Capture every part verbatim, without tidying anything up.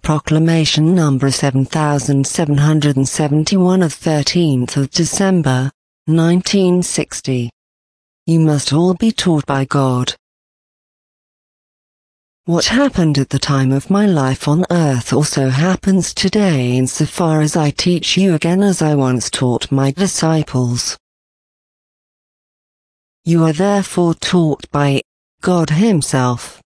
Proclamation number seven thousand seven hundred seventy-one of thirteenth of December, nineteen sixty. You must all be taught by God. What happened at the time of my life on earth also happens today insofar as I teach you again as I once taught my disciples. You are therefore taught by God Himself.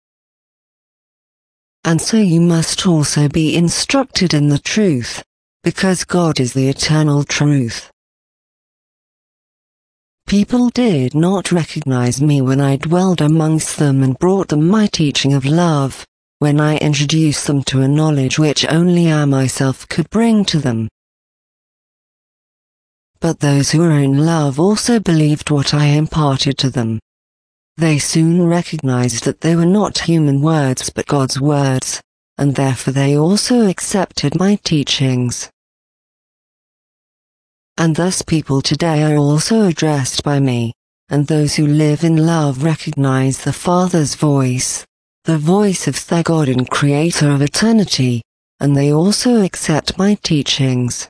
And so you must also be instructed in the truth, because God is the eternal truth. People did not recognize me when I dwelled amongst them and brought them my teaching of love, when I introduced them to a knowledge which only I myself could bring to them. But those who are in love also believed what I imparted to them. They soon recognized that they were not human words but God's words, and therefore they also accepted my teachings. And thus people today are also addressed by me, and those who live in love recognize the Father's voice, the voice of their God and Creator of eternity, and they also accept my teachings.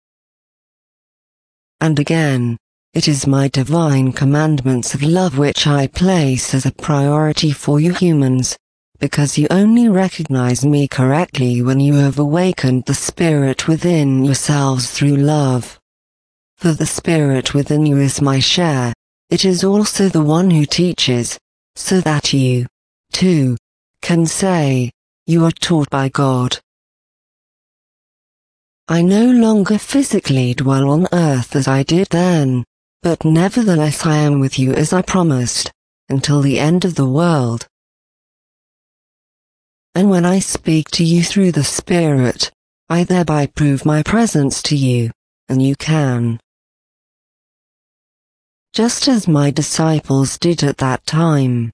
And again, it is my divine commandments of love which I place as a priority for you humans, because you only recognize me correctly when you have awakened the Spirit within yourselves through love. For the Spirit within you is my share, it is also the one who teaches, so that you, too, can say, you are taught by God. I no longer physically dwell on earth as I did then, but nevertheless I am with you as I promised, until the end of the world. And when I speak to you through the Spirit, I thereby prove my presence to you, and you can. Just as my disciples did at that time.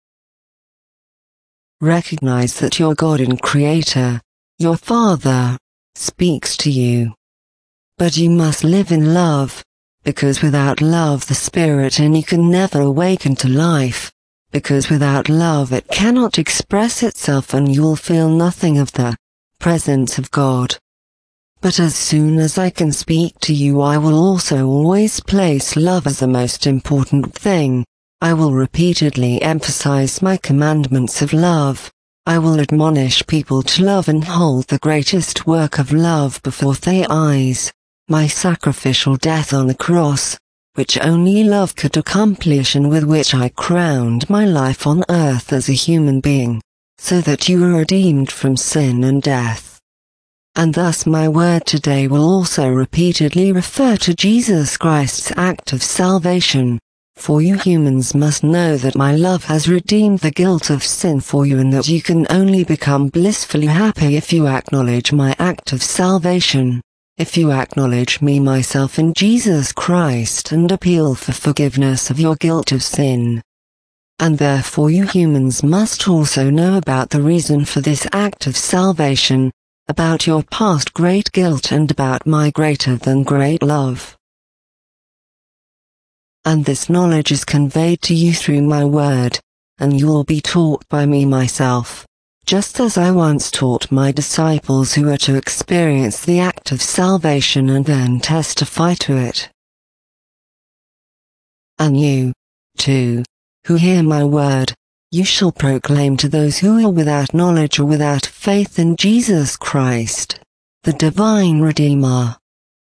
Recognize that your God and Creator, your Father, speaks to you. But you must live in love, because without love the Spirit in you can never awaken to life, because without love it cannot express itself and you will feel nothing of the presence of God. But as soon as I can speak to you I will also always place love as the most important thing. I will repeatedly emphasize my commandments of love. I will admonish people to love and hold the greatest work of love before their eyes, my sacrificial death on the cross, which only love could accomplish and with which I crowned my life on earth as a human being, so that you are redeemed from sin and death. And thus my word today will also repeatedly refer to Jesus Christ's act of salvation, for you humans must know that my love has redeemed the guilt of sin for you and that you can only become blissfully happy if you acknowledge my act of salvation, if you acknowledge me myself in Jesus Christ and appeal for forgiveness of your guilt of sin. And therefore you humans must also know about the reason for this act of salvation, about your past great guilt and about my greater than great love. And this knowledge is conveyed to you through my word, and you will be taught by me myself, just as I once taught my disciples who are to experience the act of salvation and then testify to it. And you, too, who hear my word, you shall proclaim to those who are without knowledge or without faith in Jesus Christ, the divine Redeemer.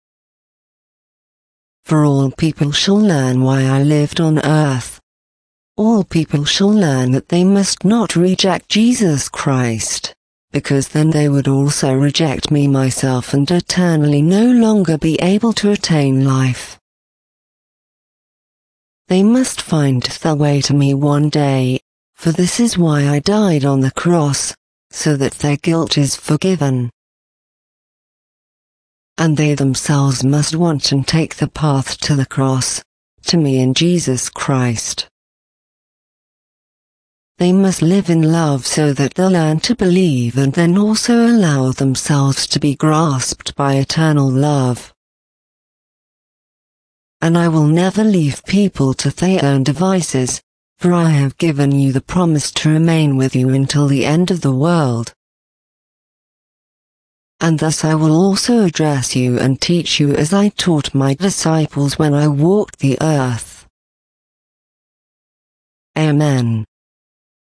For all people shall learn why I lived on earth. All people shall learn that they must not reject Jesus Christ, because then they would also reject me myself and eternally no longer be able to attain life. They must find their way to me one day, for this is why I died on the cross, so that their guilt is forgiven. And they themselves must want and take the path to the cross, to me in Jesus Christ. They must live in love so that they'll learn to believe and then also allow themselves to be grasped by eternal love. And I will never leave people to their own devices, for I have given you the promise to remain with you until the end of the world. and thus I will also address you and teach you as I taught my disciples when I walked the earth. Amen.